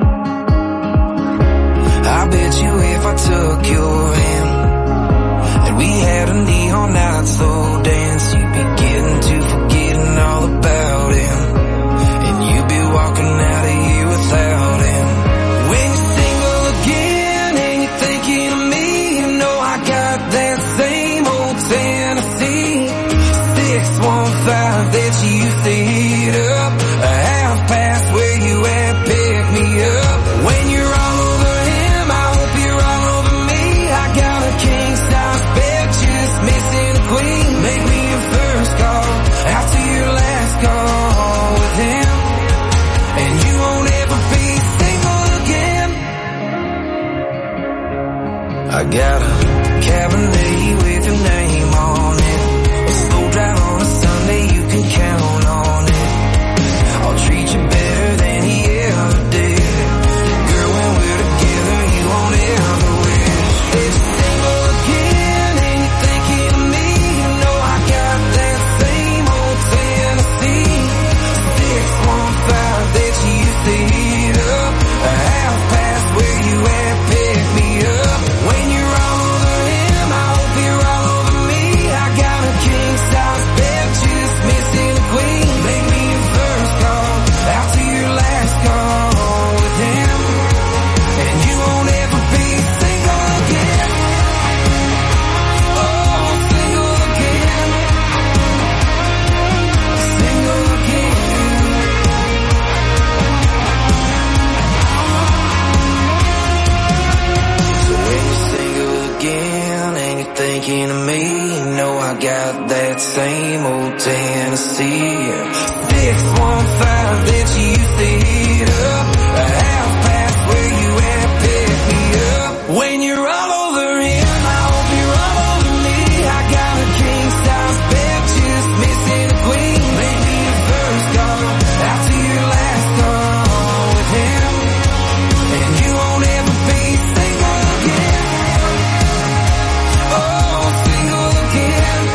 I bet you if I took your hand and we had a neon night slow dance, you'd be getting to forgetting all about him, and you'd be walking out of here without him. When you're single again and you're thinking of me, you know I got that same old Tennessee six one five that you used to heat up, a half past where you at, pick me up. When you're all over him, I hope you're all over me. I got a king size bed, just missing a queen. Make me your first call, after your last call with him, and you won't ever be single again. I got a Cabernet with your name on it, a slow drive on a Sunday, you can count on it. I'll treat you better than he ever did. Girl, when we're together, you won't ever wish. If you're single again and you're thinking of me, you know I got that same old Tennessee six one five that you used to heat up, a half past where you at, pick me up. When you're all over him, I hope you're all over me. I got a king size bed, just missing a queen. Make me your first call, after your last call with him, and you won't ever be single again. Oh, single again. Single again. So when you're single again and you're thinking of me, you know I got that same old Tennessee six one five that you used to heat up, a half past where you at, pick me up. When you're all over him, I hope you're all over me. I got a king size bed, just missing a queen. Make me your first call, after your last call with him, and you won't ever be single again. Oh, single again.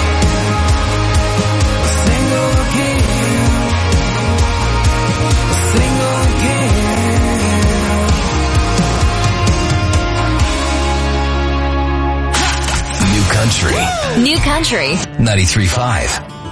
Single again. Single again. New country. New country. ninety-three point five.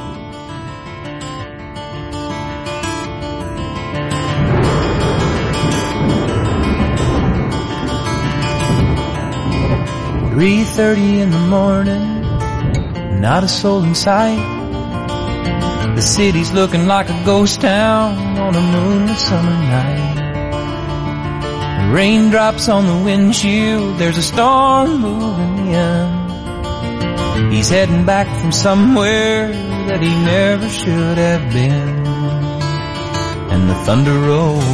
three thirty in the morning, not a soul in sight. The city's looking like a ghost town on a moonlit summer night. The raindrops on the windshield, there's a storm moving in. He's heading back from somewhere that he never should have been. And the thunder rolls,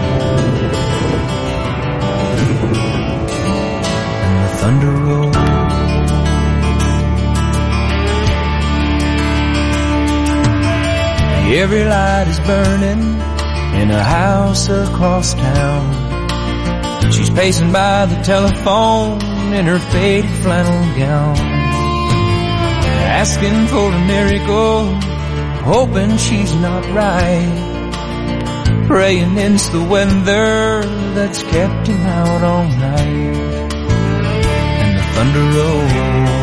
and the thunder rolls. Every light is burning in a house across town. She's pacing by the telephone in her faded flannel gown, asking for a miracle, hoping she's not right, praying it's the weather that's kept him out all night. And the thunder rolls,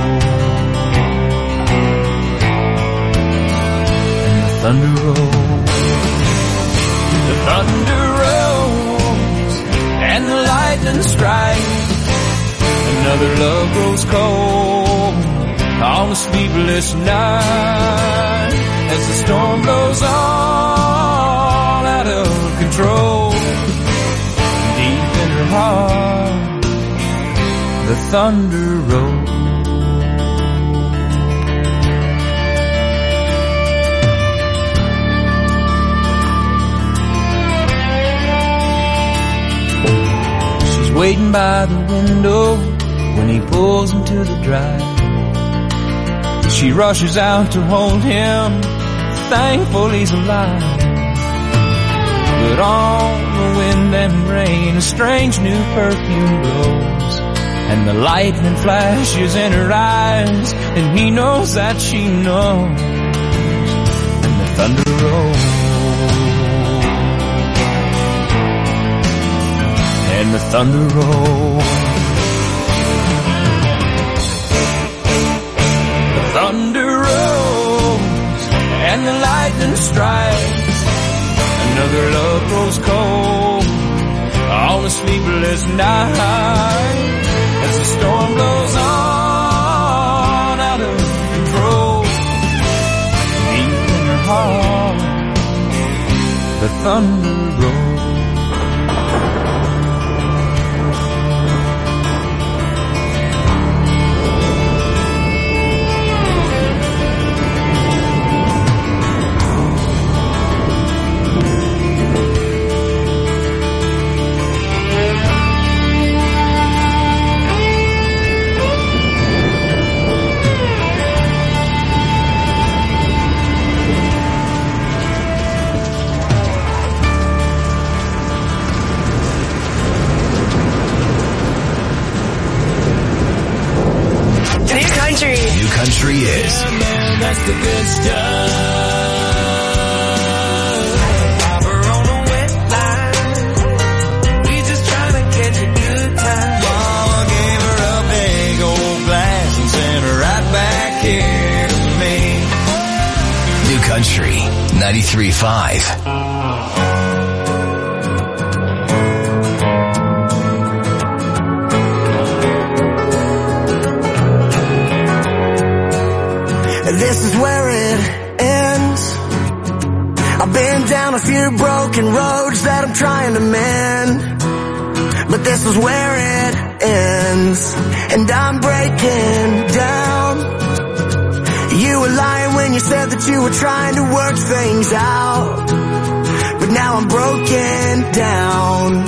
thunder rolls, the thunder rolls, and the lightning strikes. Another love grows cold on a sleepless night, as the storm blows all out of control. Deep in her heart, the thunder rolls. Waiting by the window when he pulls into the drive. She rushes out to hold him, thankful he's alive. But on the wind and rain, a strange new perfume blows, and the lightning flashes in her eyes, and he knows that she knows, and the thunder rolls, and the thunder rolls. The thunder rolls, and the lightning strikes. Another love grows cold on a sleepless night, as the storm blows on out of control. Deep in her heart, the thunder rolls. New country is. That's the good stuff. Robber on a wet line. We just trying to catch a good time. Mama gave her a big old glass and sent her right back here to me. New country ninety-three point five. This is where it ends. I've been down a few broken roads that I'm trying to mend, but this is where it ends, and I'm breaking down. You were lying when you said that you were trying to work things out, but now I'm broken down.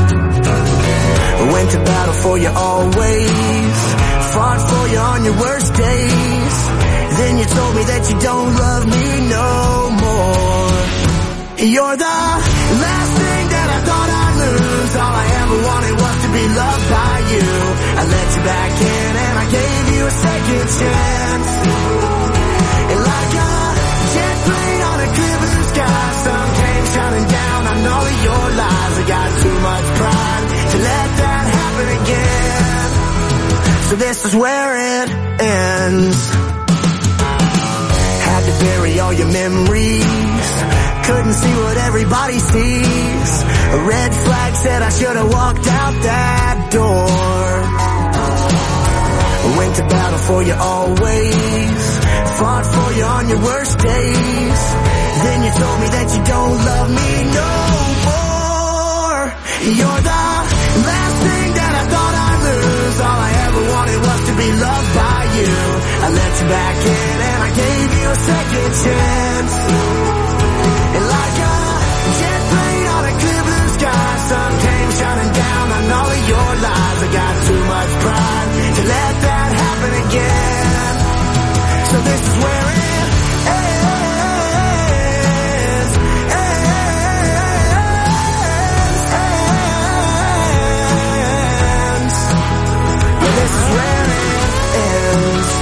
I went to battle for you always, fought for you on your worst days. Then you told me that you don't love me no more. You're the last thing that I thought I'd lose. All I ever wanted was to be loved by you. I let you back in and I gave you a second chance. And like a jet plane on a clear blue sky, sun came shining down on all of your lies. I got too much pride to let that happen again. So this is where it ends. Had to bury all your memories, couldn't see what everybody sees. A red flag said I should have walked out that door. I went to battle for you always, fought for you on your worst days. Then you told me that you don't love me no more. You're the last thing that I thought I'd lose. All I ever wanted was to be loved by you. I let you back in and I gave you a second chance. And like a jet plane on a clear blue sky, sun came shining down on all of your lies. I got too much pride to let that happen again. So this is where it ends. ends. Yeah, this is where it ends.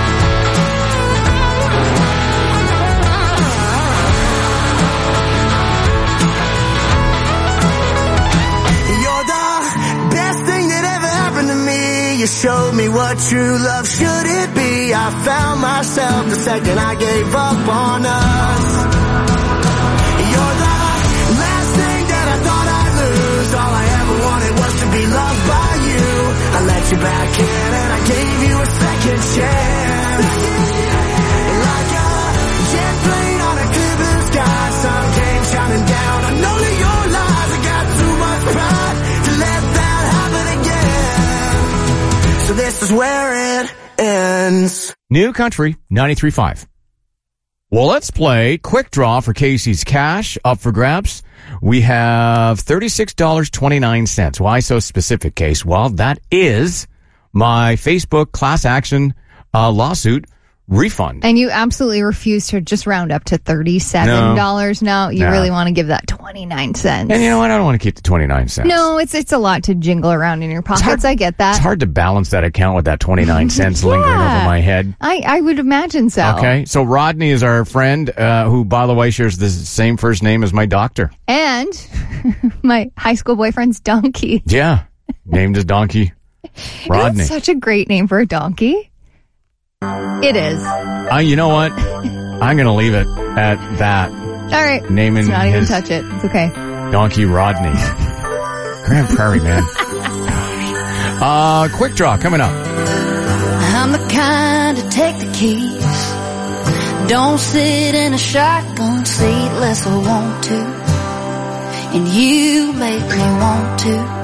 You showed me what true love should it be. I found myself the second I gave up on us. You're the last thing that I thought I'd lose. All I ever wanted was to be loved by you. I let you back in and I gave you a second chance. Like a jet plane on a clear blue sky, sun came shining down on all of your lies. I got too much pride to let that happen again. So this is where it ends. New country ninety-three point five. Well, let's play quick draw for Casey's cash up for grabs. We have thirty-six dollars and twenty-nine cents. Why so specific, Case? Well, that is my Facebook class action uh, lawsuit refund. And you absolutely refuse to just round up to thirty-seven dollars No. now. You No. really want to give that twenty-nine cents. And you know what? I don't want to keep the twenty-nine cents. No, it's it's a lot to jingle around in your pockets. I get that. It's hard to balance that account with that twenty-nine cents lingering Yeah. over my head. I, I would imagine so. Okay, so Rodney is our friend uh, who, by the way, shares the same first name as my doctor. And my high school boyfriend's donkey. Yeah, named his donkey Rodney. That's such a great name for a donkey. It is. Uh, you know what? I'm going to leave it at that. All right. Naming Let's not even his touch it. It's okay. donkey Rodney. Grand Prairie, man. Uh, quick draw coming up. I'm the kind to take the keys. Don't sit in a shotgun seat unless I want to. And you make me want to.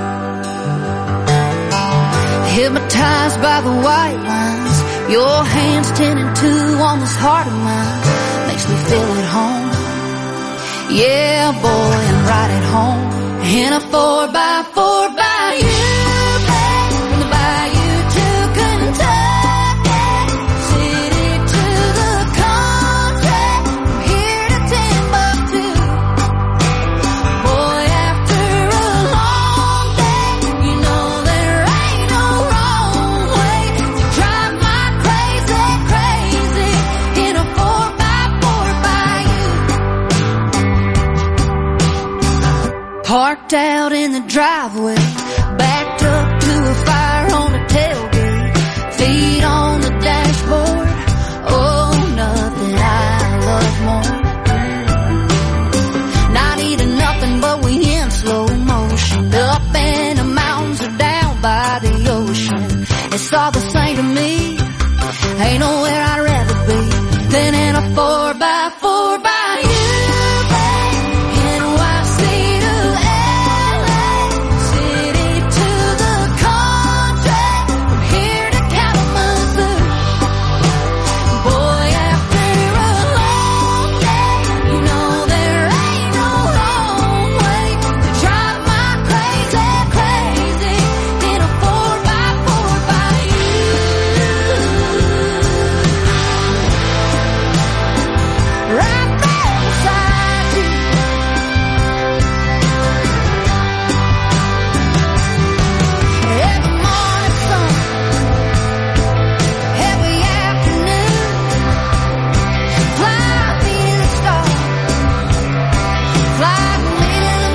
Hypnotized by the white lines. Your hands ten and two on this heart of mine. Makes me feel at home. Yeah, boy, I'm right at home. In a four by four by you. From the bayou to Kentucky. City to the country. From here to Timbuktu. Boy, after a long day, you know there ain't no wrong way to drive my crazy, crazy in a four by four by you. Parked out in the driveway, backed up to a fire on the tailgate, feet on the dashboard. Oh, nothing I love more. Not eating nothing but we in slow motion, up in the mountains or down by the ocean. It's all the same to me. Ain't nowhere I'd rather be than in a four by four by you. N Y C to L A, city to the country, from here to Kalamazoo. Boy, after a long day, you know there ain't no wrong way to drive my crazy, crazy in a four by four by you. Right there beside you. Every morning sun, every afternoon, fly me to the stars, fly me to the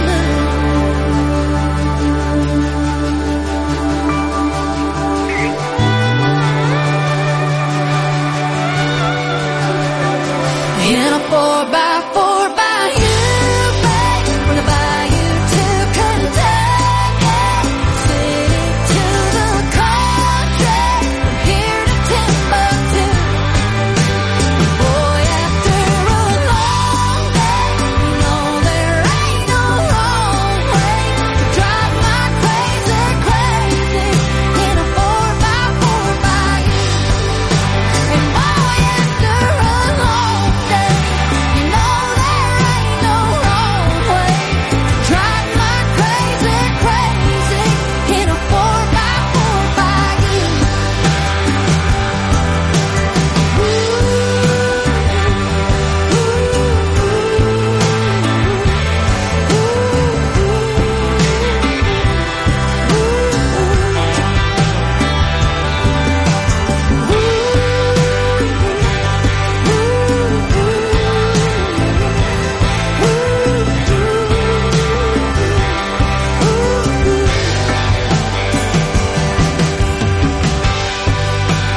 moon. In a four by four by you, babe, from the bayou to Kentucky, city to the country, from here to Timbuktu. Boy, after a long day, you know there ain't no wrong way to drive my crazy, crazy in a four by four by you. And boy, after a long day, you know there ain't no wrong way to drive my crazy, crazy in a four by four by you.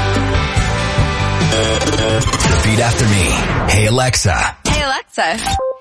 Repeat after me. Hey, Alexa. Hey, Alexa.